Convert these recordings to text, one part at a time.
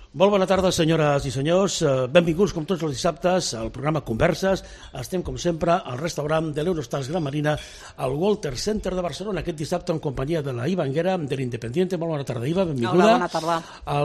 Molt bona tarda, senyores i senyors. Benvinguts, com tots els dissabtes, al programa Converses. Estem, com sempre, al restaurant de l'Eurostars Gran Marina, al Walter Center de Barcelona, aquest dissabte en companyia de la Iva Anguera, de l'Independiente. Molt bona tarda, Iva, benvinguda. Hola, bona tarda.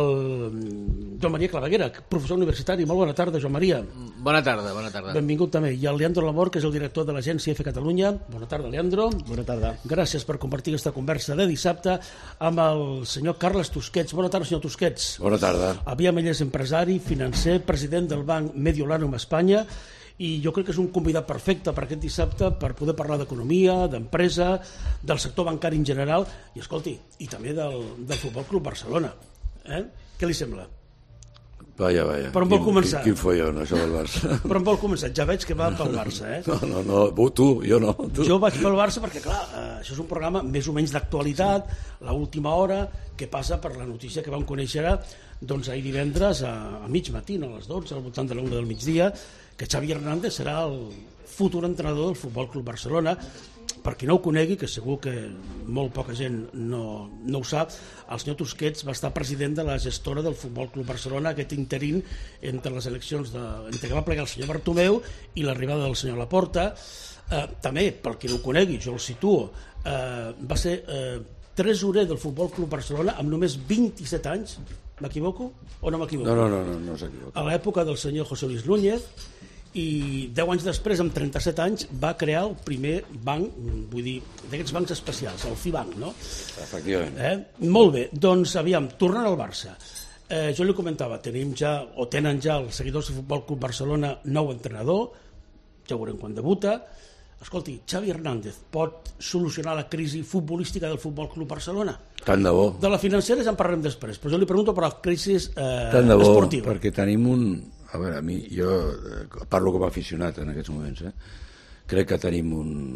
El Joan Maria Claveguera, professor universitari. Molt bona tarda, Joan Maria. Bona tarda, bona tarda. Benvingut també. I el Leandro Lamor, que és el director de l'agència F Catalunya. Bona tarda, Leandro. Bona tarda. Gràcies per compartir aquesta conversa de dissabte amb el senyor Carles Tusquets. Bona tarda, senyor Tusquets. Bona tarda. Aviam, ell és empresari, financer, president del Banc Mediolanum Espanya, i jo crec que és un convidat perfecte per aquest dissabte per poder parlar d'economia, d'empresa, del sector bancari en general i, escolti, i també del Futbol Club Barcelona. Què li sembla? Vaja. Per on vol començar? Quin follon, això del Barça. Per on vol començar? Ja veig que va pel Barça, No, tu, jo no. Tu. Jo vaig pel Barça perquè, clar, això és un programa més o menys d'actualitat, l'última hora, que passa per la notícia que vam conèixer doncs ahir divendres a mig matí, a les 12, al voltant de l'1 del migdia, que Xavi Hernández serà el futur entrenador del Futbol Club Barcelona. Per qui no ho conegui, que segur que molt poca gent no ho sap, el senyor Tusquets va estar president de la gestora del Futbol Club Barcelona, aquest interín entre les eleccions entre que va plegar el senyor Bartomeu i l'arribada del senyor Laporta. També, per qui no ho conegui, jo el situo, va ser tresorer del Futbol Club Barcelona amb només 27 anys. M'equivoco o no m'equivoco? No s'equivoca. A l'època del senyor José Luis Núñez, i 10 anys després, amb 37 anys, va crear el primer banc, vull dir, d'aquests bancs especials, el FIBank, no? Efectivament. Molt bé, doncs aviam, tornant al Barça. Jo li comentava, tenen ja els seguidors del Futbol Club Barcelona nou entrenador, ja veurem quan debuta. Escolti, Xavi Hernández pot solucionar la crisi futbolística del Futbol Club Barcelona? Tant de bo. De la financera ja en parlarem després, però jo li pregunto per la crisi tant de bo, esportiva. perquè tenim a veure, jo parlo com a aficionat en aquests moments, crec que tenim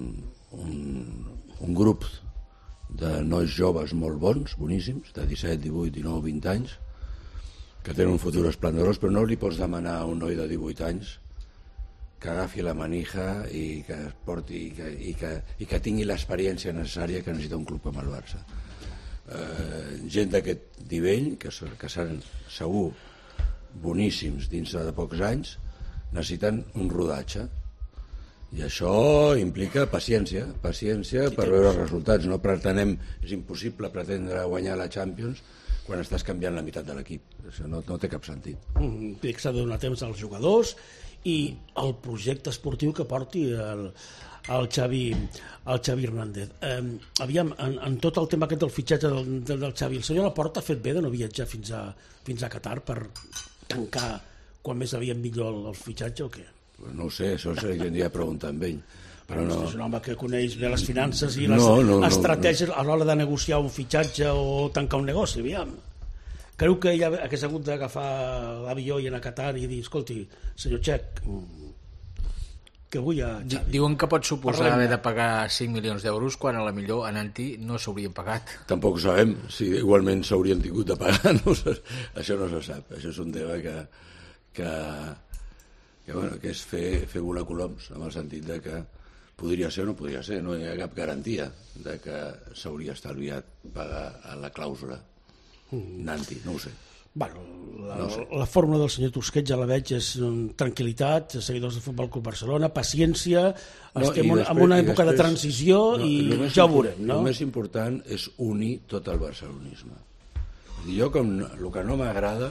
un grup de nois joves molt bons, boníssims, de 17, 18, 19, 20 anys, que tenen un futur esplendorós, però no li pots demanar a un noi de 18 anys que agafi la manija i que es porti i que tingui l'experiència necessària que necessita un club com el Barça. Gent d'aquest nivell, que seran segur boníssims dins de pocs anys, necessiten un rodatge, i això implica paciència per veure els resultats. No pretenem, és impossible pretendre guanyar la Champions quan estàs canviant la meitat de l'equip. Això no té cap sentit. S'ha de donar temps als jugadors i el projecte esportiu que porti el Xavi Hernández. Aviam, en tot el tema aquest del fitxatge del Xavi, el senyor Laporta ha fet bé de no viatjar fins a Qatar per tancar quan més aviat millor el fitxatge o què? No ho sé, això seria de preguntar amb ell. Però no. És un home que coneix bé les finances i les estratègies a l'hora de negociar un fitxatge o tancar un negoci, aviam. Creu que ell hagués hagut d'agafar l'avió i anar a Qatar i dir, escolti, senyor Txec, que vull a Xavi. Diuen que pot suposar haver de pagar 5 milions d'euros quan a la millor anant-hi no s'haurien pagat. Tampoc ho sabem, si igualment s'haurien tingut de pagar, això no se sap. Això és un tema que és fer volar coloms, en el sentit de que podria ser o no podria ser, no hi ha cap garantia de que s'hauria estalviat pagar a la clàusula anant-hi, no ho sé. Bueno, la fórmula del senyor Tusquets ja la veig, és tranquil·litat, seguidors del Futbol Club Barcelona, paciència, estem en una època de transició i ja ho veurem, no? El més important és unir tot el barcelonisme. Jo, el que no m'agrada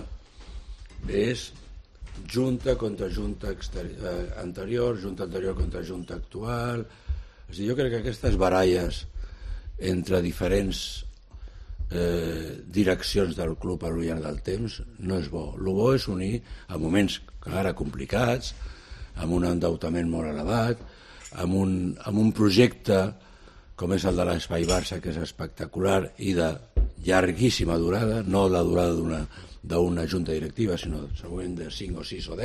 és junta contra junta anterior, junta anterior contra junta actual. Jo crec que aquestes baralles entre diferents direccions del club a lo llarg del temps no és bo. El bo és unir a moments ara complicats, amb un endeutament molt elevat, amb un projecte com és el de l'Espai Barça, que és espectacular i de llarguíssima durada, no la durada d'una junta directiva, sinó segurament de 5 o 6 o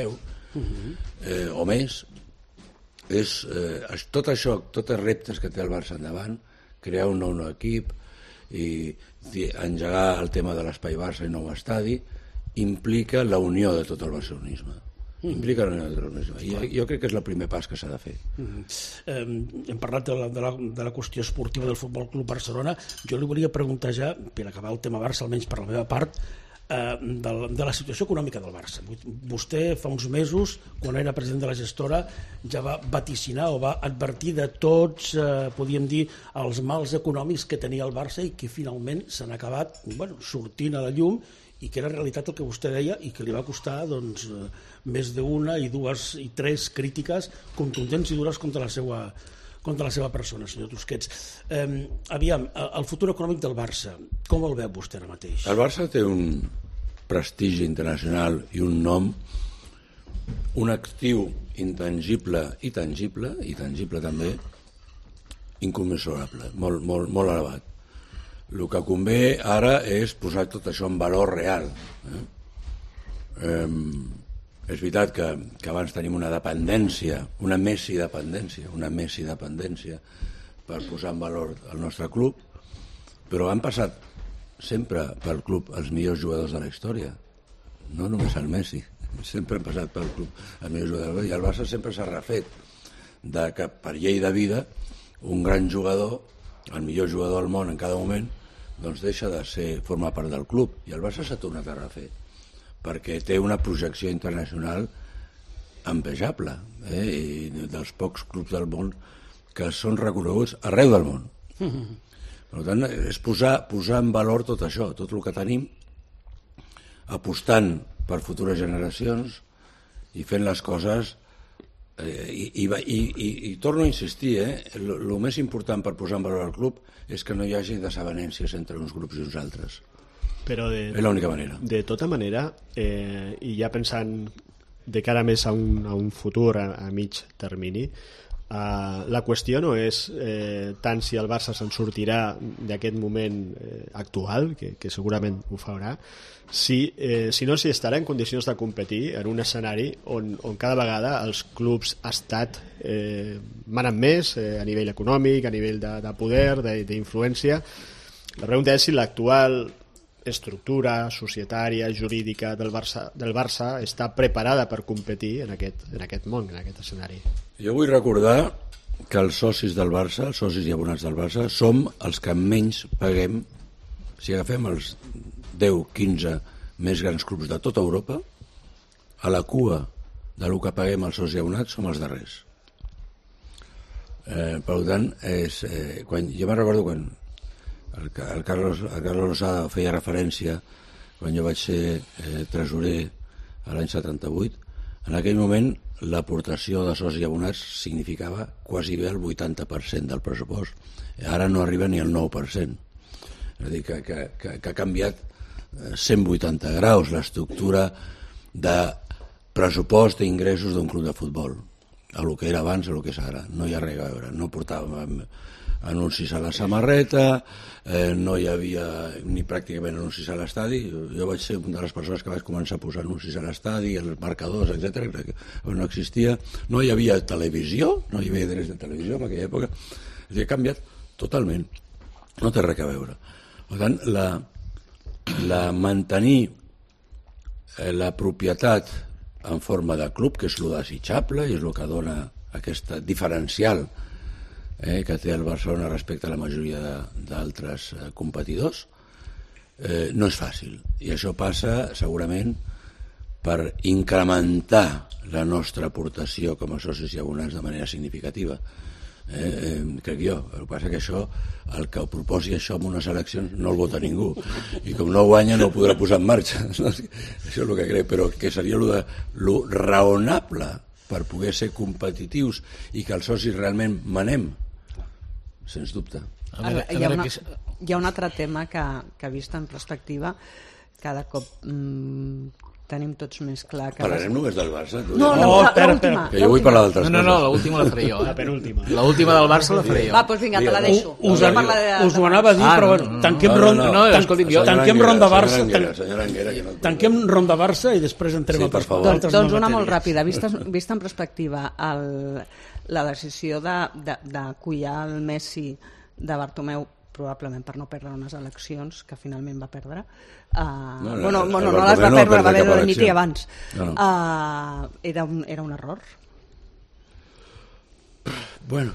10 o més. Tot això, tots els reptes que té el Barça endavant, crear un nou equip i engegar el tema de l'Espai Barça i nou estadi, implica la unió de tot el barcelonisme. Implica la unió de tot el barcelonisme. Jo crec que és el primer pas que s'ha de fer. Hem parlat de la qüestió esportiva del Futbol Club Barcelona. Jo li volia preguntar ja, per acabar el tema Barça, almenys per la meva part, de la situació econòmica del Barça. Vostè fa uns mesos, quan era president de la gestora, ja va vaticinar o va advertir de tots, podríem dir, els mals econòmics que tenia el Barça i que finalment s'han acabat sortint a la llum i que era realitat el que vostè deia i que li va costar més d'una i dues i tres crítiques contundents i dures contra la seva persona, senyor Tusquets. Aviam, el futur econòmic del Barça, com el veu vostè ara mateix? El Barça té un prestigi internacional i un nom, un actiu intangible i tangible també, incommensurable, molt elevat. El que convé ara és posar tot això en valor real. És veritat que abans tenim una dependència, una Messi dependència per posar en valor el nostre club, però han passat sempre pel club els millors jugadors de la història, no només el Messi, sempre han passat pel club els millors jugadors, i el Barça sempre s'ha refet de que per llei de vida un gran jugador, el millor jugador del món en cada moment, doncs deixa de formar part del club, i el Barça s'ha tornat a refer perquè té una projecció internacional envejable, i dels pocs clubs del món que són reconeguts arreu del món. Per tant, és posar en valor tot això, tot el que tenim, apostant per futures generacions i fent les coses, i torno a insistir, el més important per posar en valor el club és que no hi hagi desavenències entre uns grups i uns altres. Però és l'única manera. De tota manera, i ja pensant de cara més a un futur a mig termini, la qüestió no és tant si el Barça se'n sortirà d'aquest moment actual, que segurament ho farà, sinó si estarà en condicions de competir en un escenari on cada vegada els clubs estat manen més a nivell econòmic, a nivell de poder, d'influència. La pregunta és si l'actual estructura societària, jurídica del Barça està preparada per competir en aquest món, en aquest escenari. Jo vull recordar que els socis del Barça, els socis i abonats del Barça, som els que menys paguem. Si agafem els 10-15 més grans clubs de tota Europa, a la cua del que paguem els socis i abonats som els darrers. Per tant, jo me'n recordo quan el Carlos Losada feia referència quan jo vaig ser tresorer a l'any 78. En aquell moment l'aportació de socis i abonats significava quasi bé el 80% del pressupost. Ara no arriba ni al 9%. És a dir, que ha canviat 180 graus l'estructura de pressupost d'ingressos d'un club de futbol. A lo que era abans, a lo que és ara. No hi ha res a veure. No portàvem anuncis a la samarreta, no hi havia ni pràcticament anuncis a l'estadi. Jo vaig ser una de les persones que vaig començar a posar anuncis a l'estadi, els marcadors, etc. No existia, no hi havia televisió, no hi havia drets de televisió en aquella època. És a dir, ha canviat totalment, no té res a veure. Per tant, mantenir la propietat en forma de club, que és el desitjable i és el que dona aquesta diferencial que té el Barcelona respecte a la majoria d'altres competidors, no és fàcil. I això passa segurament per incrementar la nostra aportació com a socis i abonats de manera significativa. Crec jo. El que passa que això, el que proposi això en unes eleccions no el vota ningú, i com no guanya no ho podrà posar en marxa. Això és el que crec, però que seria lo raonable per poder ser competitius i que els socis realment manem, sens dubte. Hi ha un altre tema que vist en perspectiva cada cop tenim tots més clar que... Parlarem només del Barça? No, l'última. Que jo vull parlar d'altres coses. No, l'última la faré jo. La penúltima. L'última del Barça la faré jo. Va, doncs vinga, te la deixo. Us ho anava a dir, però tanquem ronda Barça. Tanquem ronda Barça i després entrem a d'altres. Doncs una molt ràpida. Vista en perspectiva la decisió d'acollar el Messi de Bartomeu, probablement per no perdre unes eleccions que finalment va perdre, no les va perdre, va haver de dimitir abans. Era un error? Bueno,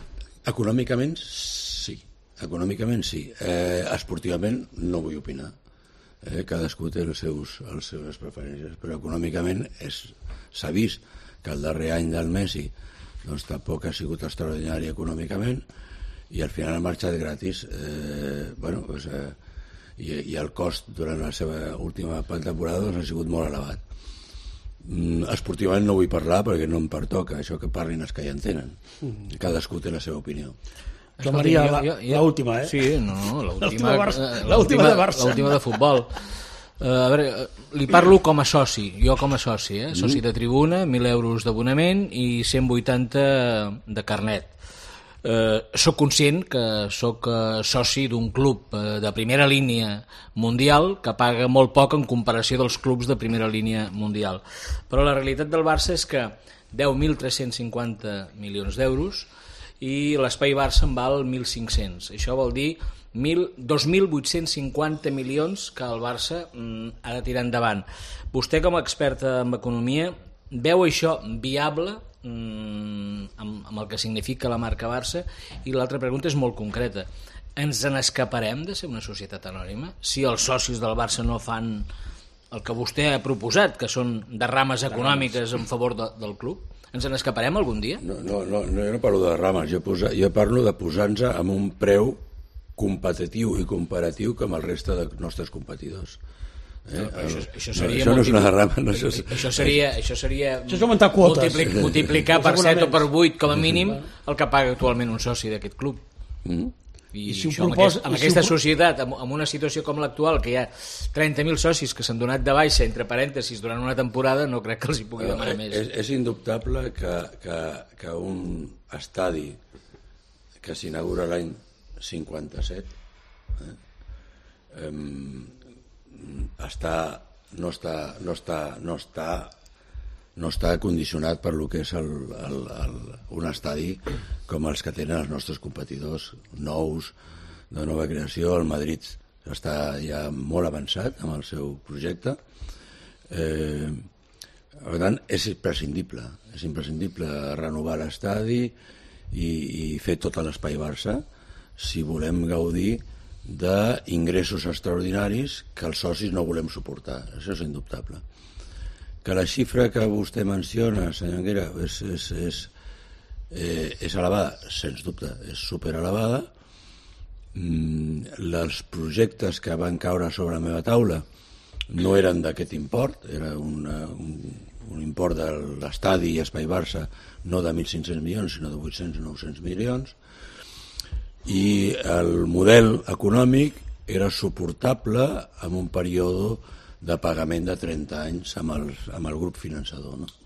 econòmicament sí. Esportivament no vull opinar. cadascú té les seves preferències, però econòmicament s'ha vist que el darrer any del Messi doncs tampoc ha sigut extraordinari econòmicament i al final ha marxat gratis. I el cost durant la seva última temporada doncs, ha sigut molt elevat. Esportivament no vull parlar perquè no em pertoca, això que parlin els que ja en tenen. Cadascú té la seva opinió. Joan Maria, l'última, Sí, l'última de Barça. L'última de futbol. A veure, li parlo com a soci, jo com a soci, soci de tribuna, 1.000 euros d'abonament i 180 de carnet. Soc conscient que soc soci d'un club de primera línia mundial que paga molt poc en comparació dels clubs de primera línia mundial. Però la realitat del Barça és que deu 1.350 milions d'euros i l'Espai Barça en val 1.500. Això vol dir 2.850 milions que el Barça ha de tirar endavant. Vostè, com a experta en economia, veu això viable amb el que significa la marca Barça? I l'altra pregunta és molt concreta. Ens n'escaparem de ser una societat anònima si els socis del Barça no fan el que vostè ha proposat, que són derrames econòmiques en favor del club? Ens n'escaparem algun dia? No, jo no parlo de derrames, jo parlo de posar-nos amb un preu competitiu i comparatiu com el reste dels nostres competidors. Això seria això no és una derrama. Això seria és augmentar quotes. Multiplicar per 7 o per 8 com a mínim el que paga actualment un soci d'aquest club. I si això, amb aquesta societat, amb una situació com l'actual, que hi ha 30.000 socis que s'han donat de baixa, entre parèntesis, durant una temporada, no crec que els hi pugui demanar més. És indubtable que un estadi que s'inaugura l'any 57 no està condicionat per lo que és un estadi com els que tenen els nostres competidors nous de nova creació. El Madrid està ja molt avançat amb el seu projecte. Per tant, és imprescindible renovar l'estadi i fer tot l'espai Barça si volem gaudir d'ingressos extraordinaris que els socis no volem suportar. Això és indubtable. Que la xifra que vostè menciona, senyor Anguera, és elevada, sens dubte, és superelevada. Els projectes que van caure sobre la meva taula no eren d'aquest import, era un import de l'estadi i Espai Barça no de 1.500 milions, sinó de 800-900 milions, i el model econòmic era suportable amb un període de pagament de 30 anys amb el grup finançador. No?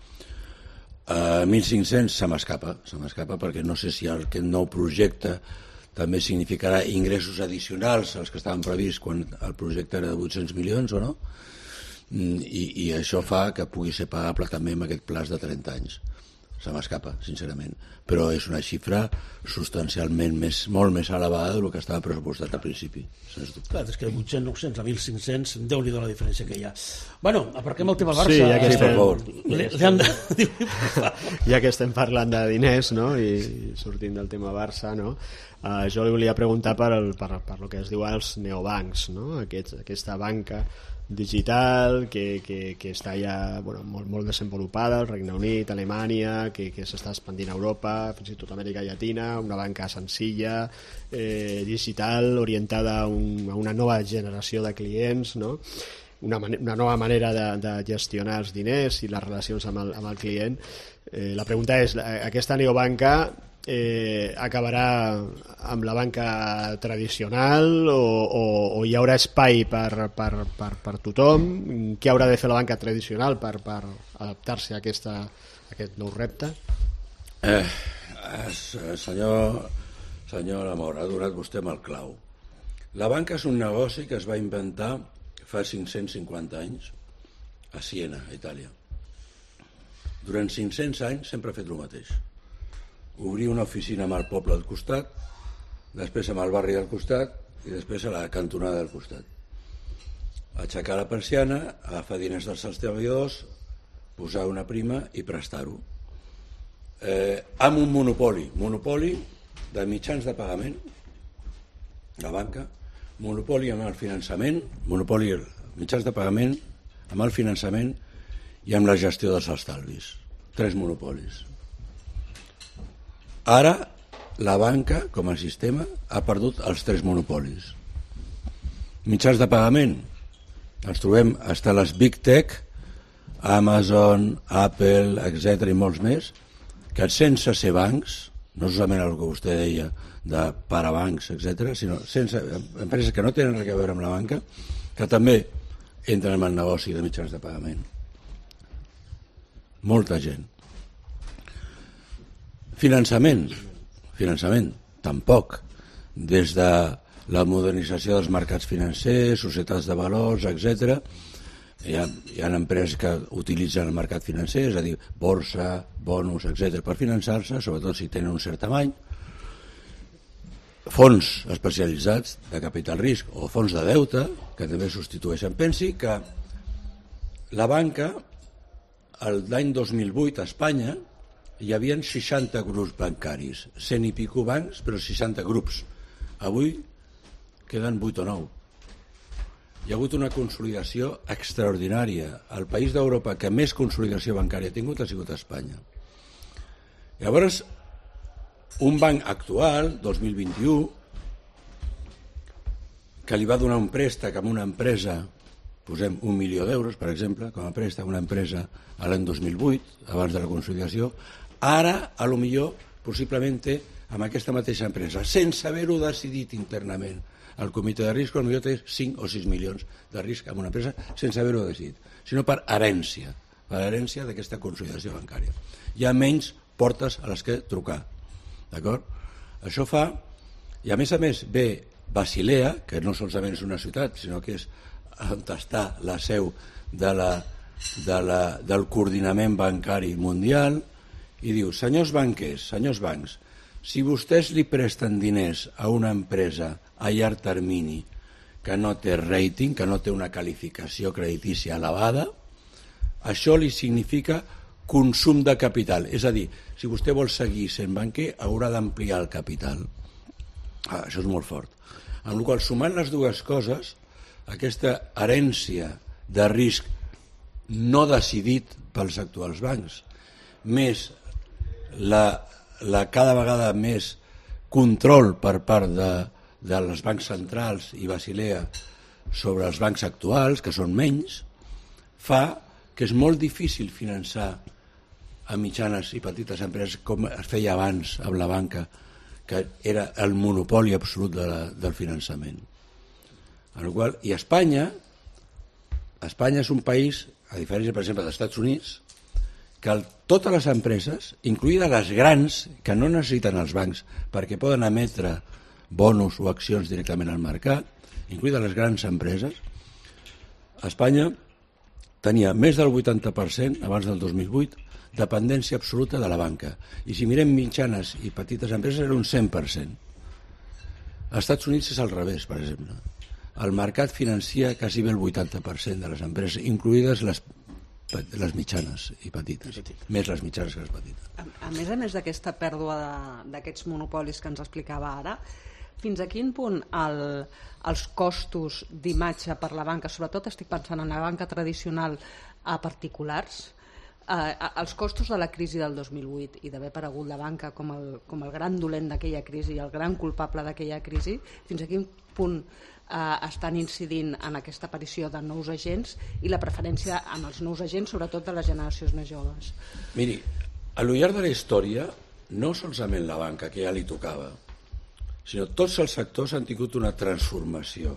1.500 se m'escapa perquè no sé si aquest nou projecte també significarà ingressos addicionals als que estaven prevists quan el projecte era de 800 milions o no, i això fa que pugui ser pagable també amb aquest plaç de 30 anys. Se m'escapa, sincerament, però és una xifra substancialment molt més elevada del que estava pressupostat al principi, sens dubte. Clar, és que de 800, 900 a 1.500, Déu-n'hi do la diferència que hi ha. Bueno, aparquem el tema Barça. Sí, per favor. Ja que estem parlant de diners, no?, i sortint del tema Barça, no?, jo li volia preguntar per lo que es diu els neobancs, no?, aquesta banca digital que està ja molt desenvolupada al Regne Unit, Alemanya, que s'està expandint a Europa, fins i tot a Amèrica Llatina, una banca senzilla, digital, orientada a una nova generació de clients, no? Una nova manera de gestionar els diners i les relacions amb el client. La pregunta és, aquesta neobanca acabarà amb la banca tradicional o hi haurà espai per tothom? Què haurà de fer la banca tradicional per adaptar-se a aquest nou repte? Senyor Lamor, ha donat vostè amb el clau. La banca és un negoci que es va inventar fa 550 anys a Siena, a Itàlia. Durant 500 anys sempre ha fet el mateix. Obrir una oficina amb el poble al costat, després amb el barri del costat i després a la cantonada del costat. Aixecar la persiana, agafar diners dels seus treballadors, posar una prima i prestar-ho. Amb un monopoli de mitjans de pagament, la banca, monopoli amb el finançament, monopoli mitjans de pagament, amb el finançament i amb la gestió dels estalvis. 3 monopolis. Ara, la banca, com a sistema, ha perdut els 3 monopolis. Mitjans de pagament, ens trobem fins a les Big Tech, Amazon, Apple, etc. i molts més, que sense ser bancs, no solament el que vostè deia de parabancs, etc., sinó sense empreses que no tenen res a veure amb la banca, que també entren en el negoci de mitjans de pagament. Molta gent. Finançament, tampoc. Des de la modernització dels mercats financers, societats de valors, etc., hi ha empreses que utilitzen el mercat financer, és a dir, borsa, bonus, etc., per finançar-se, sobretot si tenen un cert tamany. Fons especialitzats de capital risc o fons de deute, que també substitueixen. Pensi que la banca, l'any 2008 a Espanya, hi havia 60 grups bancaris, 100 i pico bancs, però 60 grups. Avui queden 8 o 9. Hi ha hagut una consolidació extraordinària. El país d'Europa que més consolidació bancària ha tingut ha sigut Espanya. Llavors, un banc actual, 2021, que li va donar un préstec a una empresa, posem 1 milió d'euros, per exemple, com a préstec a una empresa a l'any 2008, abans de la consolidació, ara, a lo millor, possiblement té amb aquesta mateixa empresa, sense haver-ho decidit internament. El comitè de risc potser té 5 o 6 milions de risc en una empresa sense haver-ho decidit, sinó per herència d'aquesta consolidació bancària. Hi ha menys portes a les que trucar. D'acord? Això fa, i a més ve Basilea, que no solament és una ciutat, sinó que és on està la seu del coordinament bancari mundial, i diu, senyors banquers, senyors bancs, si vostès li presten diners a una empresa a llarg termini que no té rating, que no té una qualificació creditícia elevada, això li significa consum de capital. És a dir, si vostè vol seguir sent banquer, haurà d'ampliar el capital. Això és molt fort. Amb la qual cosa, sumant les dues coses, aquesta herència de risc no decidit pels actuals bancs, més la cada vegada més control per part dels bancs centrals i Basilea sobre els bancs actuals, que són menys, fa que és molt difícil finançar a mitjanes i petites empreses com es feia abans amb la banca, que era el monopoli absolut del finançament. I Espanya és un país, a diferència, per exemple, dels Estats Units, que totes les empreses, incluïdes les grans, que no necessiten els bancs perquè poden emetre bonus o accions directament al mercat, incluïdes les grans empreses, Espanya tenia més del 80% abans del 2008 dependència absoluta de la banca. I si mirem mitjanes i petites empreses era un 100%. Als Estats Units és al revés, per exemple. El mercat financia quasi bé el 80% de les empreses, incluïdes les mitjanes i petites, més les mitjanes que les petites. A més d'aquesta pèrdua d'aquests monopolis que ens explicava ara, fins a quin punt els costos d'imatge per la banca, sobretot estic pensant en la banca tradicional a particulars, els costos de la crisi del 2008 i d'haver aparegut la banca com el gran dolent d'aquella crisi i el gran culpable d'aquella crisi, fins a quin punt estan incidint en aquesta aparició de nous agents i la preferència en els nous agents, sobretot de les generacions més joves? Miri, a lo llarg de la història, no solament la banca, que ja li tocava, sinó tots els sectors han tingut una transformació.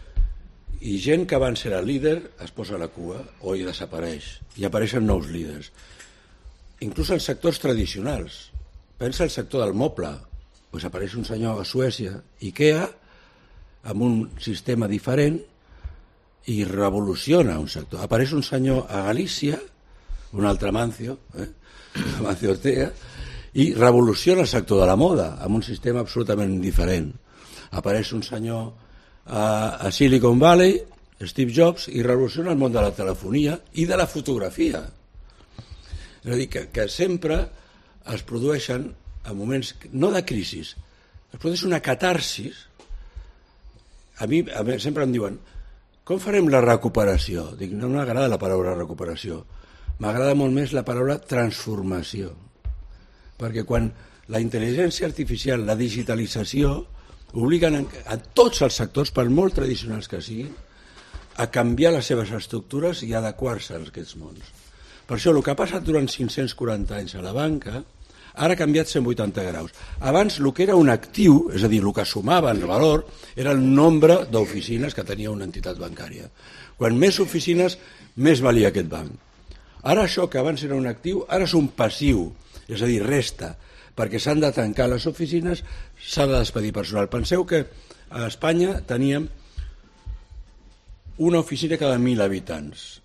I gent que abans era líder es posa a la cua o hi desapareix, i apareixen nous líders. Inclús els sectors tradicionals. Pensa el sector del moble. Pues apareix un senyor a Suècia, IKEA, amb un sistema diferent i revoluciona un sector. Apareix un senyor a Galícia, un altre Mancio Ortega, i revoluciona el sector de la moda amb un sistema absolutament diferent. Apareix un senyor a Silicon Valley, Steve Jobs, i revoluciona el món de la telefonia i de la fotografia. És a dir, que sempre es produeixen en moments, no de crisi, es produeix una catarsis. A mi sempre em diuen, com farem la recuperació? Dic, no m'agrada la paraula recuperació, m'agrada molt més la paraula transformació, perquè quan la intel·ligència artificial, la digitalització, obliguen a tots els sectors, per molt tradicionals que siguin, a canviar les seves estructures i adequar-se a aquests mons. Per això el que ha passat durant 540 anys a la banca ara ha canviat 180 graus. Abans el que era un actiu, és a dir, el que sumava en valor, era el nombre d'oficines que tenia una entitat bancària. Quan més oficines, més valia aquest banc. Ara això que abans era un actiu, ara és un passiu, és a dir, resta, perquè s'han de tancar les oficines, s'ha de despedir personal. Penseu que a Espanya teníem una oficina cada 1.000 habitants,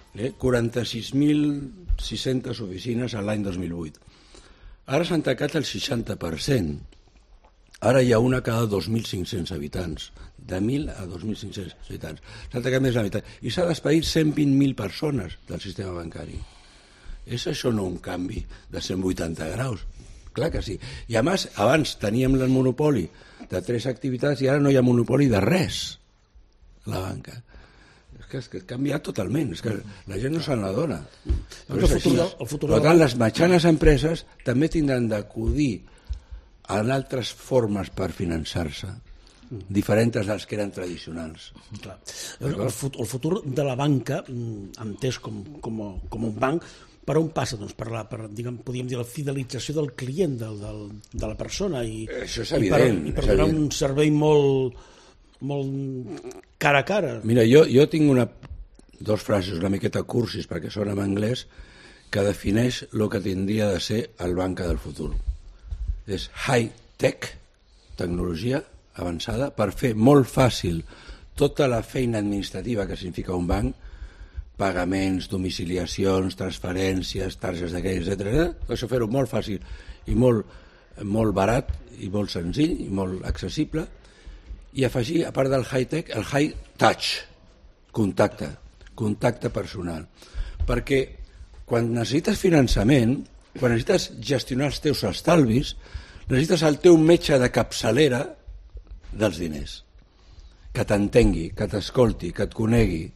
46.600 oficines l'any 2008. Ara s'han tancat el 60%. Ara hi ha una cada 2.500 habitants, de 1.000 a 2.500 habitants. S'han tancat més de la meitat. I s'ha despedit 120.000 persones del sistema bancari. És això no un canvi de 180 graus? Clar que sí. I a més, abans teníem el monopoli de 3 activitats i ara no hi ha monopoli de res a la banca. És que ha canviat totalment, és que la gent no se n'adona. Per tant, les mitjanes empreses també tindran d'acudir a altres formes per finançar-se, diferents dels que eren tradicionals. Clar. El futur de la banca, entès com un banc, per on passa? Doncs podríem dir, la fidelització del client, de la persona, i per donar un servei molt cara a cara. Mira, jo tinc dos frases una miqueta cursis, perquè són en anglès, que defineix el que tindria de ser el banca del futur. És high-tech, tecnologia avançada, per fer molt fàcil tota la feina administrativa que significa un banc, pagaments, domiciliacions, transferències, targes de crèdit, etc. Això fer-ho molt fàcil i molt barat i molt senzill i molt accessible, i afegir, a part del high-tech, el high-touch, contacte personal. Perquè quan necessites finançament, quan necessites gestionar els teus estalvis, necessites el teu metge de capçalera dels diners, que t'entengui, que t'escolti, que et conegui.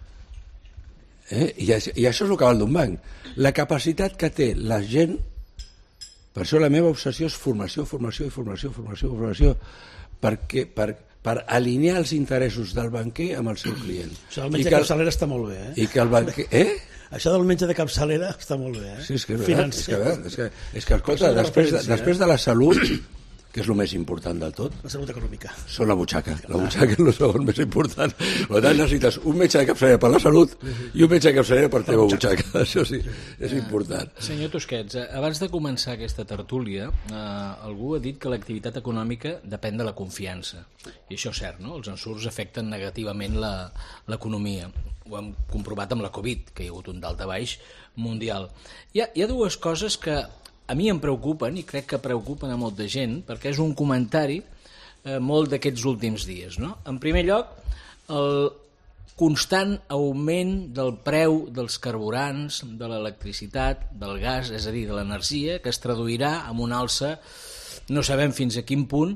I això és el que val d'un banc. La capacitat que té la gent, per això la meva obsessió és formació, per alinear els interessos del banquer amb el seu client. Això del metge de capçalera està molt bé, I que el banquer... Això del metge de capçalera està molt bé, Sí, és que és que escolta, després de la salut, que és el més important del tot, la salut econòmica, són la butxaca és el segon més important. Per tant, necessites un metge de capçalera per la salut i un metge de capçalera per la teva butxaca. Això sí, és important. Senyor Tusquets, abans de començar aquesta tertúlia, algú ha dit que l'activitat econòmica depèn de la confiança. I això és cert, no? Els ensurts afecten negativament l'economia. Ho hem comprovat amb la Covid, que hi ha hagut un daltabaix mundial. Hi ha dues coses que a mi em preocupen, i crec que preocupen a molta gent, perquè és un comentari molt d'aquests últims dies, no? En primer lloc, el constant augment del preu dels carburants, de l'electricitat, del gas, és a dir, de l'energia, que es traduirà en una alça, no sabem fins a quin punt,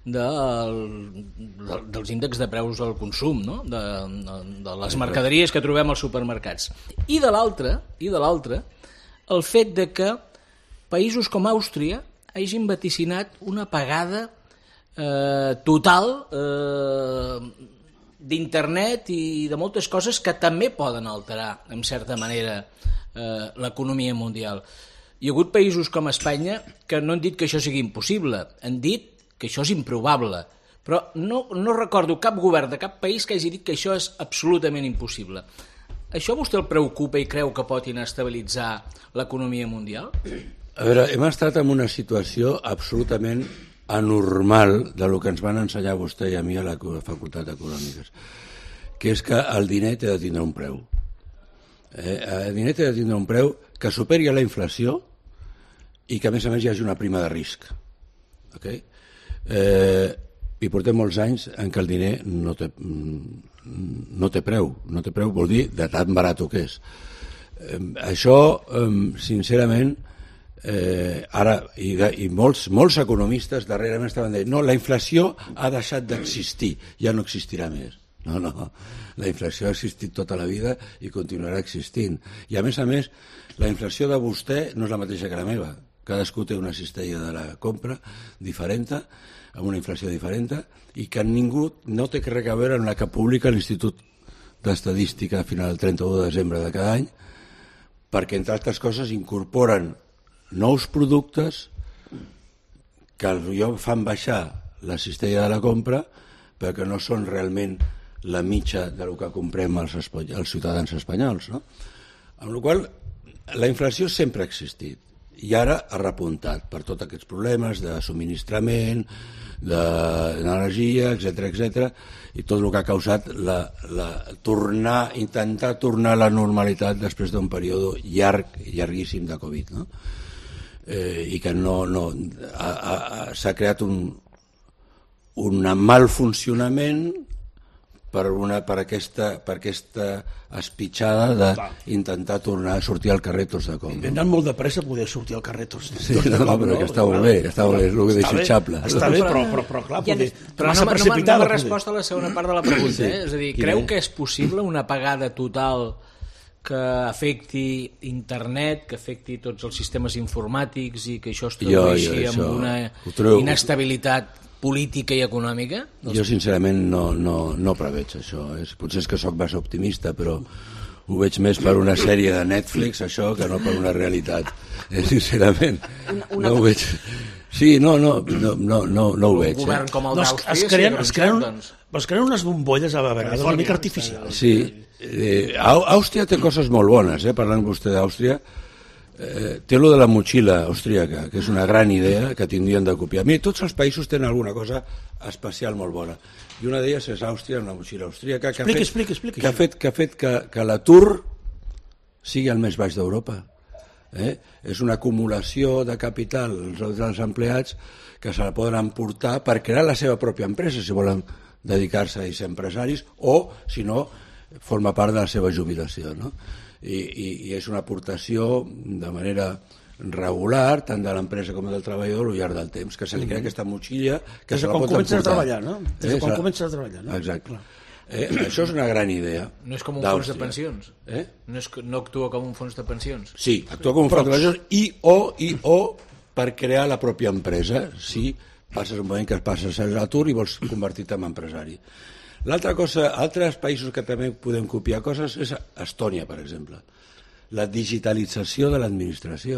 dels índexs de preus al consum, no? de les mercaderies que trobem als supermercats. I de l'altra, el fet de que països com Àustria hagin vaticinat una apagada total d'internet i de moltes coses que també poden alterar, en certa manera, l'economia mundial. Hi ha hagut països com Espanya que no han dit que això sigui impossible, han dit que això és improbable, però no recordo cap govern de cap país que hagi dit que això és absolutament impossible. Això a vostè el preocupa i creu que pot inestabilitzar l'economia mundial? A veure, hem estat en una situació absolutament anormal de lo que ens van ensenyar vostè i a mi a la Facultat d'Econòmiques, que és que el diner té de tindre un preu. El diner té de tindre un preu que superi la inflació i que a més hi hagi una prima de risc. Okay? I portem molts anys en què el diner no té preu. No té preu vol dir de tan barat que és. Això, sincerament, ara, i molts economistes darrerament estaven dient no, la inflació ha deixat d'existir, ja no existirà més. No, la inflació ha existit tota la vida i continuarà existint. I a més, la inflació de vostè no és la mateixa que la meva. Cadascú té una cistella de la compra diferent, amb una inflació diferent, i que ningú no té res a veure amb la que publica l'Institut d'Estadística a final del 31 de desembre de cada any, perquè, entre altres coses, incorporen nous productes que fan baixar la cistella de la compra, però que no són realment la mitja del que comprem els ciutadans espanyols. No? Amb la qual cosa, la inflació sempre ha existit i ara ha repuntat per tots aquests problemes de subministrament, d'energia, etc., i tot el que ha causat intentar tornar a la normalitat després d'un període llarguíssim de Covid. No? I que s'ha creat un mal funcionament per aquesta espitxada d'intentar tornar a sortir al carrer tots de cop. Hem anat molt de pressa a poder sortir al carrer tots de cop. Sí, però que està molt bé, és el que desitjable. Està bé, però clar, massa precipitada. No m'ha respost a la segona part de la pregunta. És a dir, creu que és possible una apagada total que afecti internet, que afecti tots els sistemes informàtics i que això es tradueixi amb una inestabilitat política i econòmica? Jo sincerament no preveig això. Potser és que sóc massa optimista, però ho veig més per una sèrie de Netflix, això, que no per una realitat. Sincerament, no ho veig. Sí, no ho veig. Un govern com el d'Àustria... Es creen unes bombolles a vegades una mica artificials. Sí, Àustria té coses molt bones, parlant vostè d'Àustria. Té lo de la motxilla austríaca, que és una gran idea que tindrien de copiar. Mira, tots els països tenen alguna cosa especial molt bona, i una d'elles és Àustria, una motxilla austríaca que ha fet que l'atur sigui el més baix d'Europa. És una acumulació de capital dels empleats que se la poden emportar per crear la seva pròpia empresa, si volen dedicar-se a ser empresaris, o, si no, forma part de la seva jubilació, no? I és una aportació de manera regular, tant de l'empresa com del treballador al llarg del temps, que se li crea aquesta motxilla que se la pot emportar. Des de quan comences a treballar, no? Des de quan comences a treballar, no? Exacte. Això és una gran idea. No és com un fons de pensions? No actua com un fons de pensions? Sí, actua com un fons de pensions i o per crear la pròpia empresa, si passes un moment que passes a l'atur i vols convertir-te en empresari. L'altra cosa, altres països que també podem copiar coses és Estònia, per exemple. La digitalització de l'administració.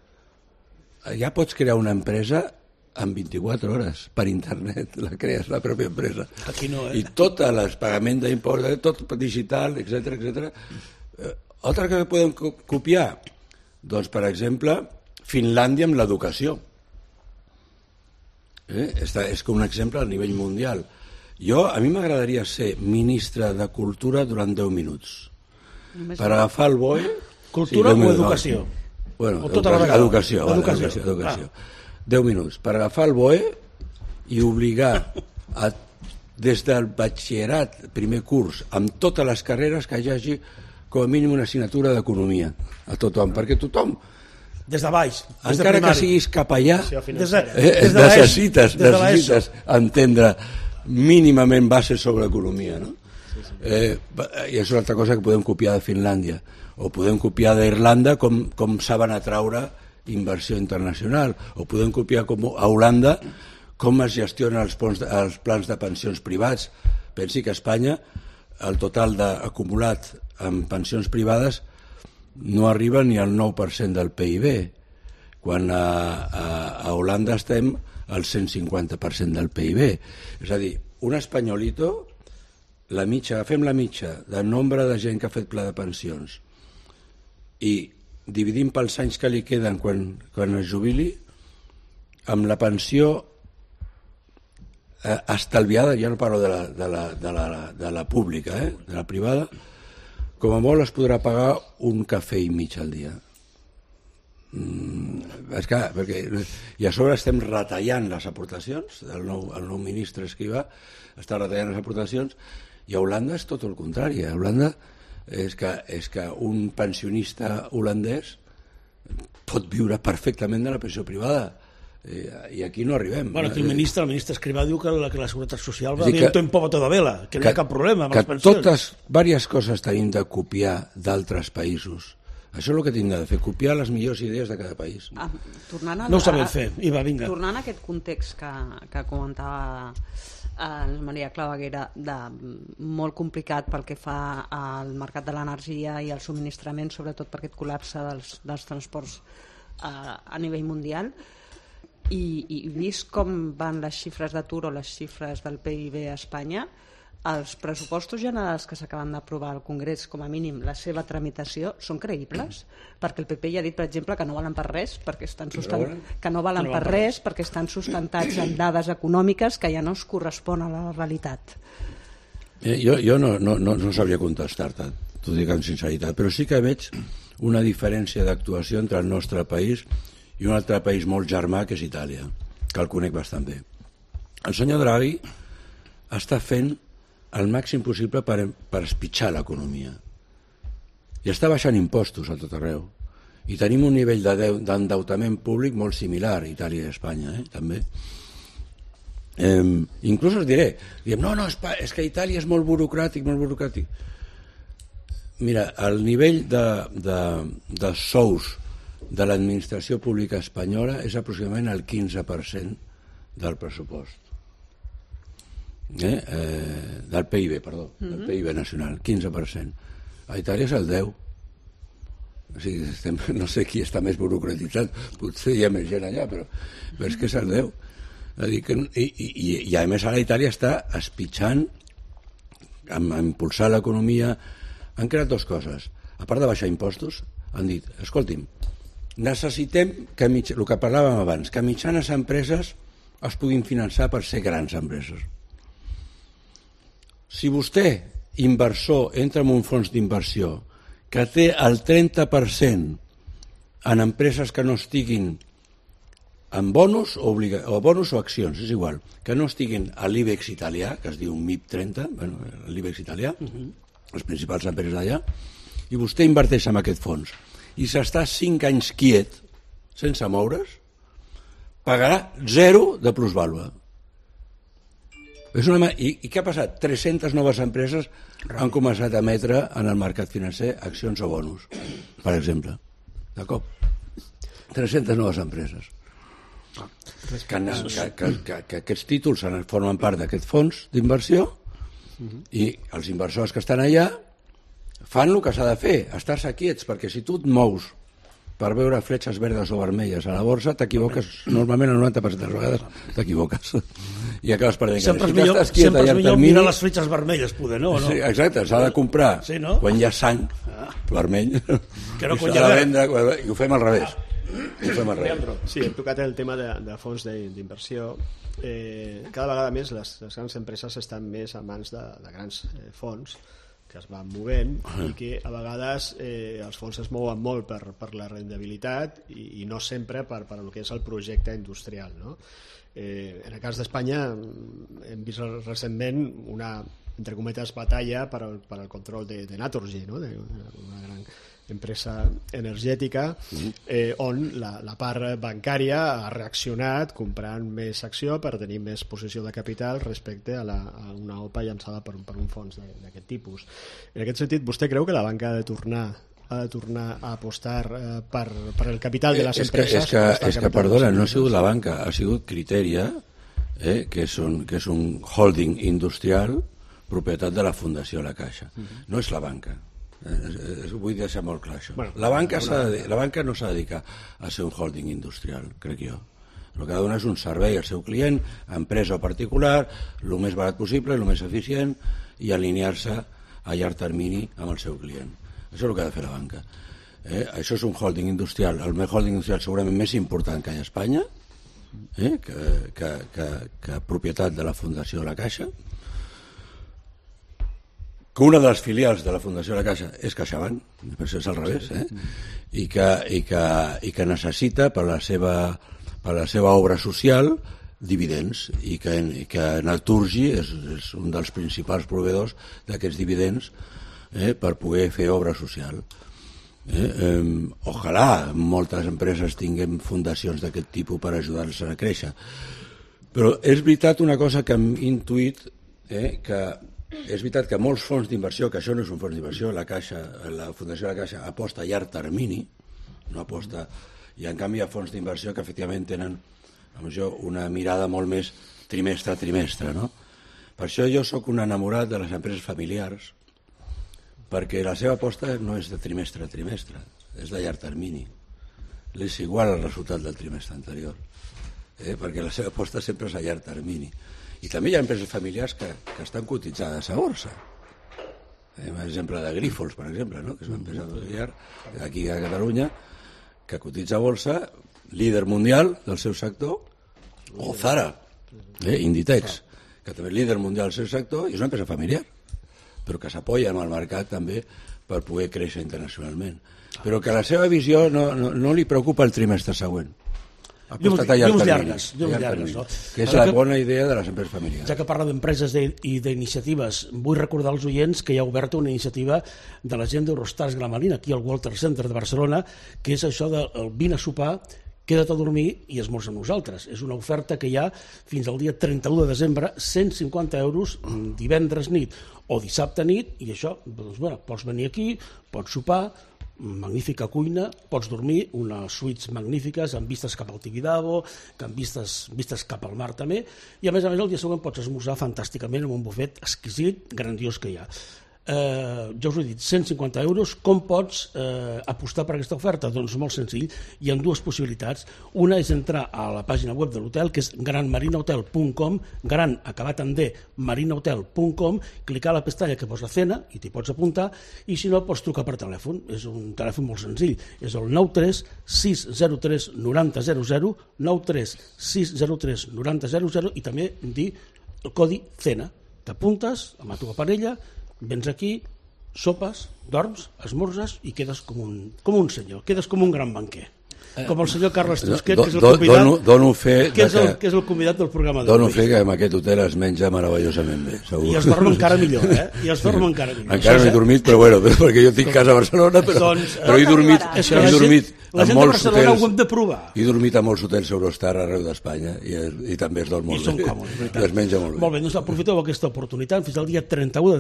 Ja pots crear una empresa en 24 hores per internet, la crees la pròpia empresa. Aquí no, I tot el pagament d'impost, tot digital, etc. Altra que podem copiar, doncs, per exemple, Finlàndia amb l'educació. És com un exemple a nivell mundial. A mi m'agradaria ser ministre de Cultura durant 10 minuts. Per agafar el BOE... Cultura o educació? Bueno, educació. 10 minuts. Per agafar el BOE i obligar des del batxillerat, primer curs, amb totes les carreres, que hi hagi com a mínim una assignatura d'economia a tothom, perquè tothom... Des de baix, encara que siguis capellà, necessites entendre mínimament bases sobre economia, no? I és una altra cosa que podem copiar de Finlàndia, o podem copiar d'Irlanda com saben atraure inversió internacional, o podem copiar a Holanda com es gestionen els plans de pensions privats. Pensi que a Espanya el total acumulat en pensions privades no arriba ni al 9% del PIB, quan a Holanda estem al 150% del PIB. És a dir, un espanyolito, agafem la mitja del nombre de gent que ha fet pla de pensions i dividim pels anys que li queden quan es jubili, amb la pensió estalviada, ja no parlo de la pública, de la privada, com a molt es podrà pagar un cafè i mig al dia. I a sobre estem retallant les aportacions, el nou ministre Escrivà està retallant les aportacions, i a Holanda és tot el contrari. A Holanda és que un pensionista holandès pot viure perfectament de la pensió privada. I aquí no arribem. Bueno, aquí el ministre Escrivà diu que la Seguretat Social va viento en poco toda vela, que no hi ha cap problema amb les pensions. Que diverses coses tenim de copiar d'altres països. Això és el que tenim de fer, copiar les millors idees de cada país. No ho sabem fer, Iva, vinga. Tornant a aquest context que comentava Maria Claveguera, molt complicat pel que fa al mercat de l'energia i al subministrament, sobretot per aquest col·lapse dels transports a nivell mundial, i vist com van les xifres d'atur o les xifres del PIB a Espanya, els pressupostos generals que s'acaben d'aprovar al Congrés, com a mínim la seva tramitació, són creïbles? Perquè el PP ja ha dit, per exemple, que no valen per res, perquè estan sustentats en dades econòmiques que ja no es corresponen a la realitat. Jo no sabria contestar-te, t'ho dic amb sinceritat, però sí que veig una diferència d'actuació entre el nostre país i un altre país molt germà, que és Itàlia, que el conec bastant bé. El senyor Draghi està fent el màxim possible per espitxar l'economia. I està baixant impostos a tot arreu. I tenim un nivell d'endeutament públic molt similar a Itàlia i Espanya, també. Inclús us diré, no, és que Itàlia és molt burocràtic, molt burocràtic. Mira, el nivell de sous de l'administració pública espanyola és aproximadament el 15% del pressupost. Del PIB, perdó, del PIB nacional, 15%. A Itàlia és el 10%. O sigui, no sé qui està més burocratitzat, potser hi ha més gent allà, però és que és el 10%. I a més ara Itàlia està espitxant a impulsar l'economia. Han creat dues coses. A part de baixar impostos, han dit, escolti'm, necessitem el que parlàvem abans, que mitjanes empreses es puguin finançar per ser grans empreses. Si vostè, inversor, entra en un fons d'inversió que té el 30% en empreses que no estiguin en bonus o accions, és igual, que no estiguin a l'IBEX italià, que es diu MIB 30, l'IBEX italià, les principals empreses d'allà, i vostè inverteix en aquest fons i s'està 5 anys quiet sense moure's, pagarà 0 de plusvàlua. I què ha passat? 300 noves empreses han començat a emetre en el mercat financer accions o bonus, per exemple, de cop. 300 noves empreses que aquests títols formen part d'aquest fons d'inversió, i els inversors que estan allà fan el que s'ha de fer, estar-se quiets, perquè si tu et mous per veure fletxes verdes o vermelles a la borsa, t'equivoques, normalment el 90% de les vegades t'equivoques i acabes perdent. Sempre és millor mirar les fletxes vermelles, poder, no? Sí, exacte, s'ha de comprar quan hi ha sang vermell i s'ha de vendre, i ho fem al revés. Sí, hem tocat el tema de fons d'inversió. Cada vegada més les grans empreses estan més a mans de grans fons que es van movent i que a vegades els fons es mouen molt per la rendibilitat i no sempre per el que és el projecte industrial, no? En el cas d'Espanya hem vist recentment una, entre cometes, batalla per al control de Naturgy, no? Una gran empresa energètica on la part bancària ha reaccionat comprant més acció per tenir més posició de capital respecte a una OPA llançada per un fons d'aquest tipus. En aquest sentit, vostè creu que la banca ha de tornar a apostar per el capital de les empreses? És que perdona, no ha sigut la banca, ha sigut Criteria, que és un holding industrial propietat de la Fundació La Caixa. No és la banca. Vull deixar molt clar això. La banca no s'ha de dedicar a ser un holding industrial, crec jo. El que ha de donar és un servei al seu client, empresa o particular, el més barat possible, el més eficient, i alinear-se a llarg termini amb el seu client. Això és el que ha de fer la banca. Això és un holding industrial, el holding industrial segurament més important que hi ha a Espanya, que propietat de la Fundació La Caixa, que una de les filials de la Fundació La Caixa és CaixaBank, per això és al revés, i que necessita per la seva obra social dividends, i que Naturgy és un dels principals proveïdors d'aquests dividends per poder fer obra social. Ojalà moltes empreses tinguem fundacions d'aquest tipus per ajudar-los a créixer. Però és veritat una cosa que hem intuït, que és veritat que molts fons d'inversió, que això no és un fons d'inversió, la Fundació de la Caixa aposta a llarg termini, no aposta, i en canvi hi ha fons d'inversió que efectivament tenen una mirada molt més trimestre a trimestre, no? Per això jo sóc un enamorat de les empreses familiars, perquè la seva aposta no és de trimestre a trimestre, és de llarg termini. És igual al resultat del trimestre anterior, perquè la seva aposta sempre és a llarg termini. I també hi ha empreses familiars que estan cotitzades a borsa. Un exemple de Grifols, per exemple, no? Que és una empresa familiar aquí a Catalunya que cotitza a borsa, líder mundial del seu sector, o Zara, Inditex, que també és líder mundial del seu sector i és una empresa familiar, però que s'apoya en el mercat també per poder créixer internacionalment. Però que la seva visió no li preocupa el trimestre següent. Llums llargues, no? Que és la bona idea de les empreses familiars. Ja que parla d'empreses i d'iniciatives, vull recordar als oients que hi ha oberta una iniciativa de la gent d'Eurostars Gramalina, aquí al Walter Center de Barcelona, que és això del vine a sopar, queda't a dormir i esmorza amb nosaltres. És una oferta que hi ha fins al dia 31 de desembre, 150 euros divendres nit o dissabte nit, i això, doncs, bueno, pots venir aquí, pots sopar, magnífica cuina, pots dormir, unes suites magnífiques amb vistes cap al Tibidabo, amb vistes cap al mar també, i a més el dia següent pots esmorzar fantàsticament amb un bufet exquisit, grandiós que hi ha. Ja us ho he dit, 150 euros. Com pots apostar per aquesta oferta? Doncs molt senzill, hi ha dues possibilitats. Una és entrar a la pàgina web de l'hotel, que és granmarinahotel.com, gran acabat en D, marinahotel.com, clicar a la pestanya que posa cena i t'hi pots apuntar, i si no pots trucar per telèfon. És un telèfon molt senzill, és el 93 603 9000, 93 603 9000, i també dir el codi CENA. T'apuntes amb la teva parella, vens aquí, sopes, dorms, esmorzes i quedes com un senyor, quedes com un gran banquer. Com el senyor Carles Tusquet, que és el convidat, que és el convidat del programa d'avui. Dono fe que en aquest hotel es menja meravellosament bé, segur. I es dorm encara millor, I es dorm encara millor. Encara no he dormit, però bueno, perquè jo tinc casa a Barcelona, però he dormit la gent de Barcelona ho hem de provar. He dormit a molts hotels Eurostar arreu d'Espanya i també es dorm molt bé. I són còmodes, veritat. I es menja molt bé. Molt bé, doncs aprofiteu aquesta oportunitat fins al dia 31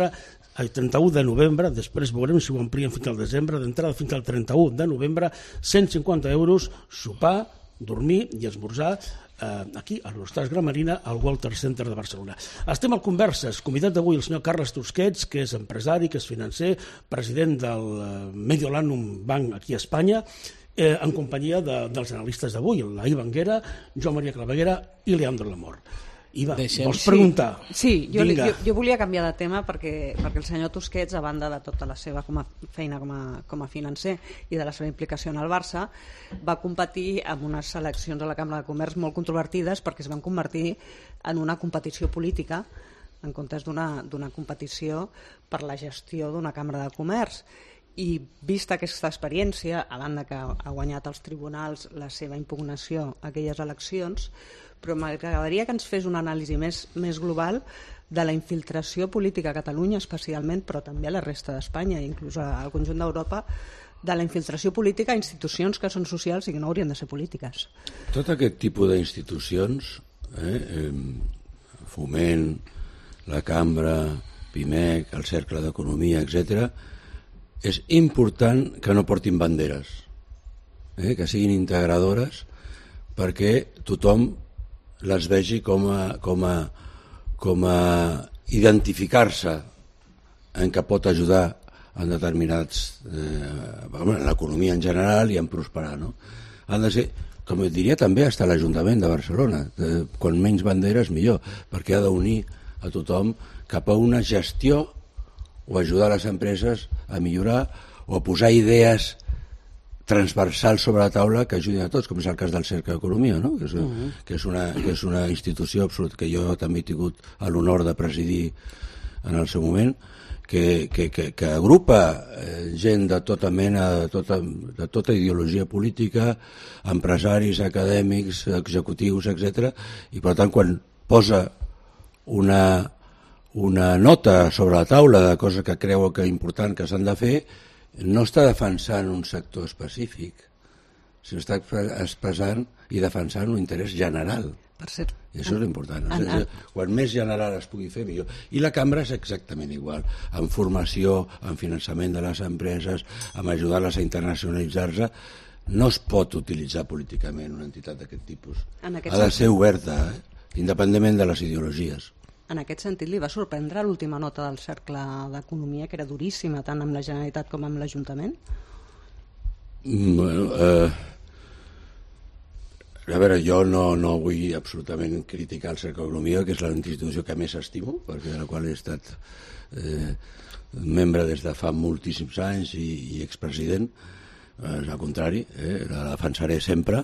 de novembre, després veurem si ho amplien fins al desembre, d'entrada fins al 31 de novembre, 150 euros, sopar, dormir i esmorzar aquí a l'Eurostars Gramarina al Walter Center de Barcelona. Estem al Converses, convidat d'avui el senyor Carles Tusquets, que és empresari, que és financer, president del Mediolanum Bank aquí a Espanya, en companyia dels analistes d'avui, la Iva Anguera, Joan Maria Claveguera i Leandro Lamor. Iva, vols preguntar? Sí, jo volia canviar de tema perquè el senyor Tusquets, a banda de tota la seva feina com a financer i de la seva implicació en el Barça, va competir en unes eleccions a la Cambra de Comerç molt controvertides perquè es van convertir en una competició política en comptes d'una competició per la gestió d'una Cambra de Comerç. I vista aquesta experiència, a banda que ha guanyat als tribunals la seva impugnació a aquelles eleccions, però m'agradaria que ens fes una anàlisi més global de la infiltració política a Catalunya especialment, però també a la resta d'Espanya, inclús al conjunt d'Europa, de la infiltració política a institucions que són socials i que no haurien de ser polítiques. Tot aquest tipus d'institucions, Foment, la Cambra, PIMEC, el Cercle d'Economia, etc., és important que no portin banderes, que siguin integradores perquè tothom les vegi com a identificar-se en què pot ajudar en determinats en l'economia en general i en prosperar, no? Han de ser, com et diria també hasta l'Ajuntament de Barcelona, quan menys banderes millor, perquè ha d'unir a tothom cap a una gestió o ajudar les empreses a millorar o a posar idees transversals sobre la taula que ajudin a tots, com és el cas del Cercle d'Economia, no? que és una institució absoluta que jo també he tingut l'honor de presidir en el seu moment, que agrupa gent de tota mena, de tota ideologia política, empresaris, acadèmics, executius, etc. I per tant, quan posa una nota sobre la taula de coses que creu que és important que s'han de fer, no està defensant un sector específic, sinó està expressant i defensant un interès general. Per cert, I això és important. Quan més general es pugui fer, millor. I la cambra és exactament igual, en formació, en finançament de les empreses, en ajudar-les a internacionalitzar-se. No es pot utilitzar políticament una entitat d'aquest tipus. Ha de ser oberta, independentment de les ideologies. En aquest sentit, li va sorprendre l'última nota del Cercle d'Economia, que era duríssima, tant amb la Generalitat com amb l'Ajuntament? Bueno, a veure, jo no vull absolutament criticar el Cercle d'Economia, que és la institució que més estimo, perquè de la qual he estat membre des de fa moltíssims anys i expresident. Al contrari, la defensaré sempre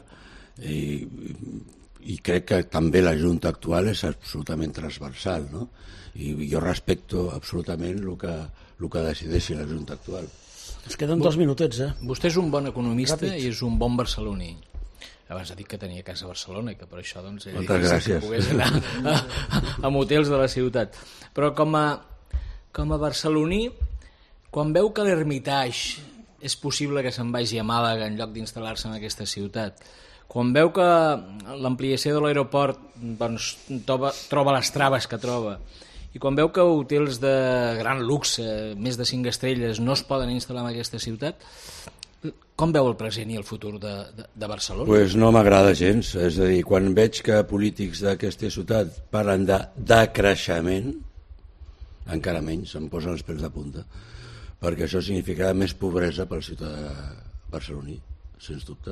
i crec que també la Junta actual és absolutament transversal, no? I jo respecto absolutament el que decideixi la Junta actual. Ens queden 2 minutets, Vostè és un bon economista i és un bon barceloní. Abans ha dit que tenia casa a Barcelona i que per això doncs, moltes gràcies. Que pogués anar a motels de la ciutat. Però com a barceloní, quan veu que l'Hermitage és possible que se'n vagi a Màlaga en lloc d'instal·lar-se en aquesta ciutat, quan veu que l'ampliació de l'aeroport doncs, troba les traves que troba, i quan veu que hotels de gran luxe, més de 5 estrelles, no es poden instal·lar en aquesta ciutat, com veu el present i el futur de Barcelona? Pues no m'agrada gens, és a dir, quan veig que polítics d'aquesta ciutat parlen de decreixement, encara menys, em posen els pèls de punta, perquè això significarà més pobresa pel ciutadà barceloní, sens dubte.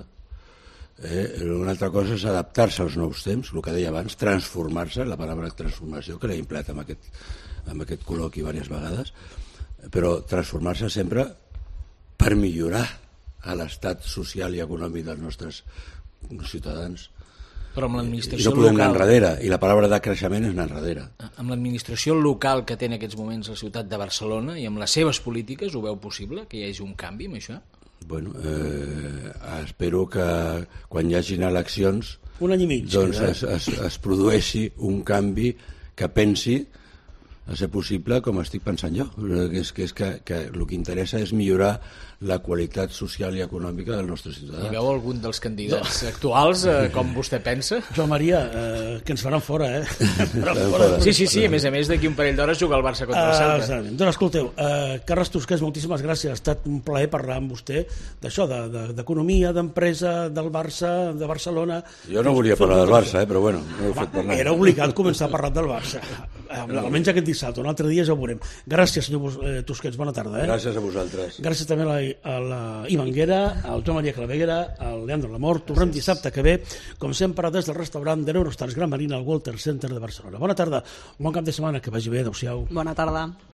Una altra cosa és adaptar-se als nous temps, el que deia abans, transformar-se, la paraula transformació, que l'he empleat amb aquest col·loqui diverses vegades, però transformar-se sempre per millorar l'estat social i econòmic dels nostres ciutadans. Però amb l'administració no podem anar local... enrere, i la paraula de creixement és anar enrere. Amb l'administració local que té en aquests moments la ciutat de Barcelona i amb les seves polítiques, ho veu possible que hi hagi un canvi amb això? Bueno, espero que quan hi hagin eleccions 1 any i mig, doncs es produeixi un canvi que pensi a ser possible com estic pensant jo, que el que interessa és millorar la qualitat social i econòmica del nostre ciutadà. Hi veu algun dels candidats actuals com vostè pensa? Joan Maria, que ens faran fora, Sí, a més d'aquí un parell d'hores juga el Barça contra el Celta. Doncs escolteu, Carles Tosqués, moltíssimes gràcies, ha estat un plaer parlar amb vostè d'això, d'economia, d'empresa, del Barça, de Barcelona. Jo no volia parlar del Barça, però bueno, no he fet parlar. Era obligat començar a parlar del Barça, almenys aquest dissabte, un altre dia ja ho veurem. Gràcies, senyor Tosqués, bona tarda. Gràcies a vosaltres. Gràcies també a la Ivanguera, al Joan Maria Claveguera, al Leandro Lamort. Tornem dissabte que ve, com sempre, des del restaurant de l'Eurostars Gran Marina al Walter Center de Barcelona. Bona tarda, bon cap de setmana, que vagi bé, adéu-siau. Bona tarda.